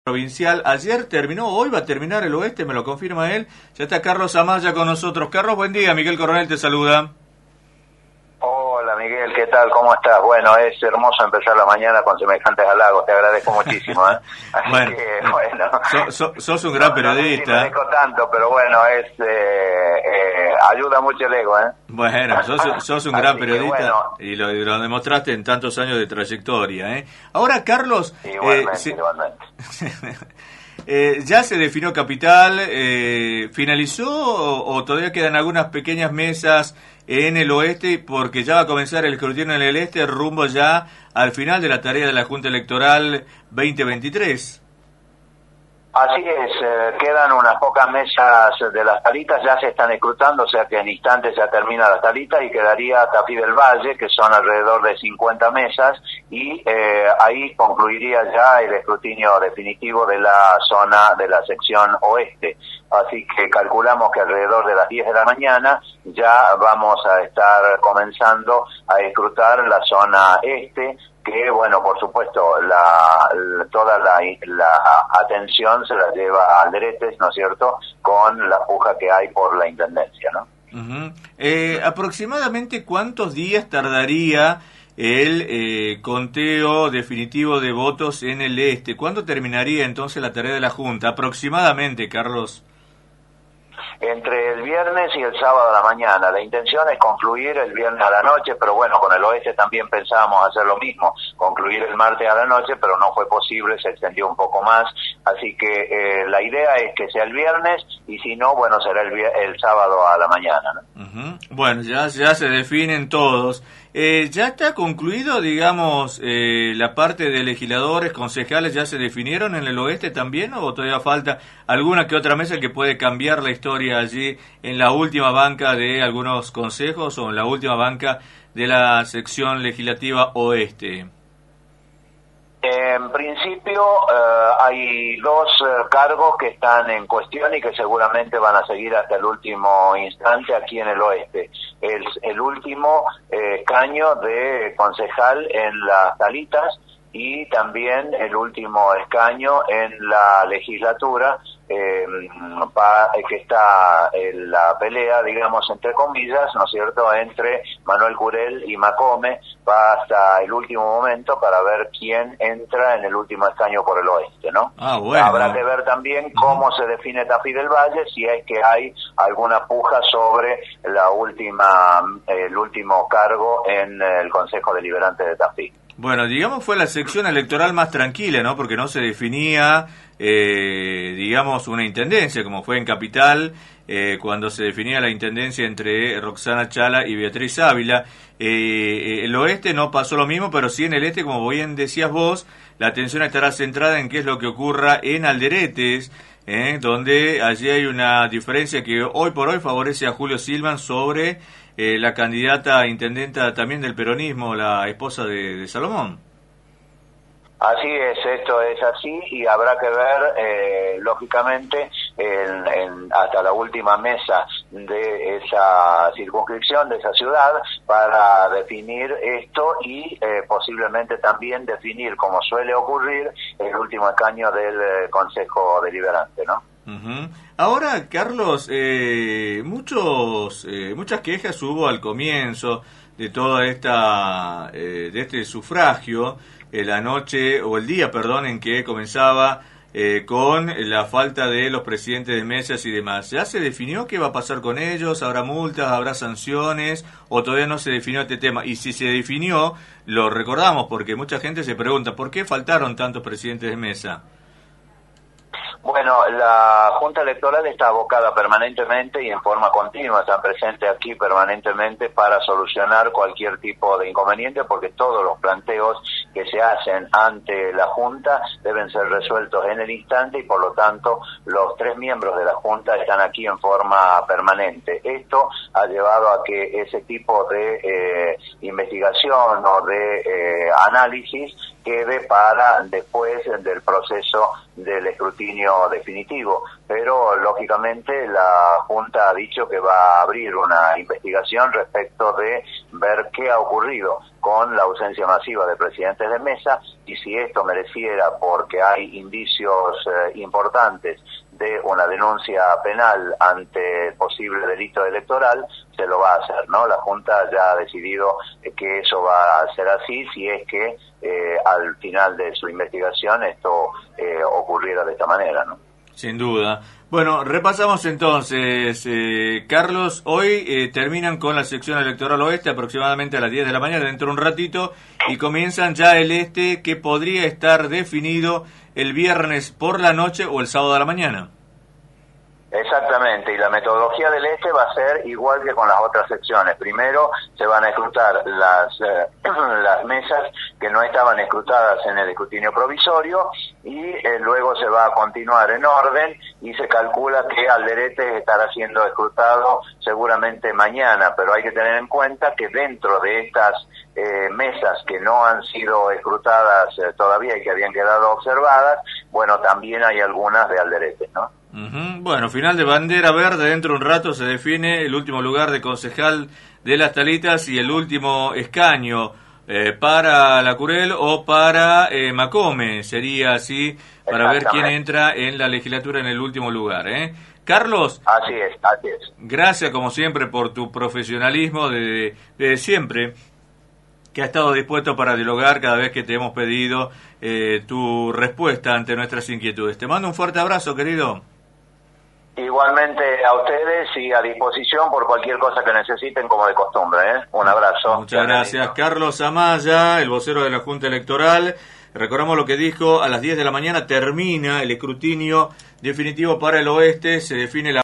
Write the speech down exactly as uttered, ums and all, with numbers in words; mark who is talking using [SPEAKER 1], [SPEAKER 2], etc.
[SPEAKER 1] provincial. Ayer terminó, hoy va a terminar el oeste, me lo confirma él. Ya está Carlos Amaya con nosotros. Carlos, buen día. Miguel Coronel te saluda.
[SPEAKER 2] Hola Miguel, ¿qué tal? ¿Cómo estás? Bueno, es hermoso empezar la mañana con semejantes halagos, te agradezco muchísimo, ¿eh? Así
[SPEAKER 1] bueno,
[SPEAKER 2] que, bueno.
[SPEAKER 1] So, so, sos un gran
[SPEAKER 2] no,
[SPEAKER 1] periodista.
[SPEAKER 2] No sé si merezco tanto, pero bueno, es eh, eh, ayuda mucho el ego, ¿eh?
[SPEAKER 1] Bueno, sos, sos un gran
[SPEAKER 2] Así
[SPEAKER 1] periodista
[SPEAKER 2] que, bueno.
[SPEAKER 1] y, lo, y lo demostraste en tantos años de trayectoria, ¿eh? Ahora, Carlos...
[SPEAKER 2] Igualmente,
[SPEAKER 1] eh, se...
[SPEAKER 2] igualmente.
[SPEAKER 1] eh, ¿Ya se definió capital? Eh, ¿Finalizó o, o todavía quedan algunas pequeñas mesas en el oeste? Porque ya va a comenzar el escrutinio en el este, rumbo ya al final de la tarea de la Junta Electoral veinte veintitrés.
[SPEAKER 2] Así es, eh, quedan unas pocas mesas de las talitas, ya se están escrutando, o sea que en instantes ya termina las talitas y quedaría Tafí del Valle, que son alrededor de cincuenta mesas, y eh, ahí concluiría ya el escrutinio definitivo de la zona de la sección oeste. Así que calculamos que alrededor de las diez de la mañana ya vamos a estar comenzando a escrutar la zona este, que bueno, por supuesto, la, la toda la, la atención se la lleva a Alderetes, ¿no es cierto?, con la puja que hay por la Intendencia, ¿no?
[SPEAKER 1] Uh-huh. Eh, ¿Aproximadamente cuántos días tardaría el eh, conteo definitivo de votos en el este? ¿Cuándo terminaría entonces la tarea de la Junta? Aproximadamente, Carlos.
[SPEAKER 2] Entre el viernes y el sábado a la mañana. La intención es concluir el viernes a la noche, pero bueno, con el oeste también pensábamos hacer lo mismo, concluir el martes a la noche, pero no fue posible, se extendió un poco más, así que eh, la idea es que sea el viernes, y si no, bueno, será el, el sábado a la mañana, ¿no?
[SPEAKER 1] Uh-huh. Bueno, ya, ya se definen todos. Eh, ¿Ya está concluido, digamos, eh, la parte de legisladores, concejales, ya se definieron en el oeste también, o todavía falta alguna que otra mesa que puede cambiar la historia allí en la última banca de algunos consejos o en la última banca de la sección legislativa oeste?
[SPEAKER 2] En principio eh, hay dos eh, cargos que están en cuestión y que seguramente van a seguir hasta el último instante aquí en el oeste. El, el último eh, escaño de concejal en las Talitas y también el último escaño en la legislatura, eh, pa, que está en la pelea, digamos, entre comillas, ¿no es cierto?, entre Manuel Curel y Macome, va hasta el último momento para ver quién entra en el último escaño por el oeste, ¿no?
[SPEAKER 1] Ah, bueno.
[SPEAKER 2] Habrá que ver también cómo uh-huh. se define Tafí del Valle, si es que hay alguna puja sobre la última, el último cargo en el Consejo Deliberante de Tafí.
[SPEAKER 1] Bueno, digamos fue la sección electoral más tranquila, ¿no? Porque no se definía, eh, digamos, una intendencia, como fue en Capital, eh, cuando se definía la intendencia entre Roxana Chala y Beatriz Ávila. Eh, el oeste no pasó lo mismo, pero sí en el este, como bien decías vos, la atención estará centrada en qué es lo que ocurra en Alderetes, eh, donde allí hay una diferencia que hoy por hoy favorece a Julio Silvan sobre Eh, la candidata a intendenta también del peronismo, la esposa de, de Salomón.
[SPEAKER 2] Así es, esto es así, y habrá que ver, eh, lógicamente, en, en, hasta la última mesa de esa circunscripción, de esa ciudad, para definir esto y eh, posiblemente también definir, como suele ocurrir, el último escaño del eh, Consejo Deliberante, ¿no?
[SPEAKER 1] Uh-huh. Ahora, Carlos, eh, muchos, eh, muchas quejas hubo al comienzo de toda esta, eh, de este sufragio, eh, la noche o el día, perdón, en que comenzaba eh, con la falta de los presidentes de mesas y demás. ¿Ya se definió qué va a pasar con ellos? ¿Habrá multas? ¿Habrá sanciones? ¿O todavía no se definió este tema? Y si se definió, lo recordamos porque mucha gente se pregunta ¿por qué faltaron tantos presidentes de mesa?
[SPEAKER 2] Bueno, la Junta Electoral está abocada permanentemente y en forma continua, está presente aquí permanentemente para solucionar cualquier tipo de inconveniente, porque todos los planteos que se hacen ante la Junta deben ser resueltos en el instante y por lo tanto los tres miembros de la Junta están aquí en forma permanente. Esto ha llevado a que ese tipo de eh, investigación o de eh, análisis quede para después del proceso del escrutinio definitivo, pero lógicamente la Junta ha dicho que va a abrir una investigación respecto de ver qué ha ocurrido. con la ausencia masiva de presidentes de mesa, y si esto mereciera, porque hay indicios eh, importantes de una denuncia penal ante posible delito electoral, se lo va a hacer, ¿no? La Junta ya ha decidido que eso va a ser así si es que eh, al final de su investigación esto eh, ocurriera de esta manera, ¿no?
[SPEAKER 1] Sin duda. Bueno, repasamos entonces, eh, Carlos, hoy eh, terminan con la sección electoral oeste aproximadamente a las diez de la mañana, dentro de un ratito, y comienzan ya el este, que podría estar definido el viernes por la noche o el sábado de la mañana.
[SPEAKER 2] Exactamente, y la metodología del este va a ser igual que con las otras secciones. Primero se van a escrutar las eh, las mesas que no estaban escrutadas en el escrutinio provisorio, y eh, luego se va a continuar en orden, y se calcula que Alderete estará siendo escrutado seguramente mañana, pero hay que tener en cuenta que dentro de estas eh, mesas que no han sido escrutadas eh, todavía y que habían quedado observadas, bueno, también hay algunas de Alderete, ¿no?
[SPEAKER 1] Uh-huh. Bueno, final de bandera verde, dentro de un rato se define el último lugar de concejal de Las Talitas y el último escaño eh, para la Curel o para eh, Macome, sería así, para ver quién entra en la legislatura en el último lugar, ¿eh? Carlos,
[SPEAKER 2] así es, así es.
[SPEAKER 1] Gracias como siempre por tu profesionalismo de, de siempre, que ha estado dispuesto para dialogar cada vez que te hemos pedido eh, tu respuesta ante nuestras inquietudes. Te mando un fuerte abrazo, querido.
[SPEAKER 2] Igualmente a ustedes y a disposición por cualquier cosa que necesiten, como de costumbre, ¿eh? Un abrazo.
[SPEAKER 1] Muchas gracias. Carlos Amaya, el vocero de la Junta Electoral. Recordamos lo que dijo: a las diez de la mañana termina el escrutinio definitivo para el oeste, se define la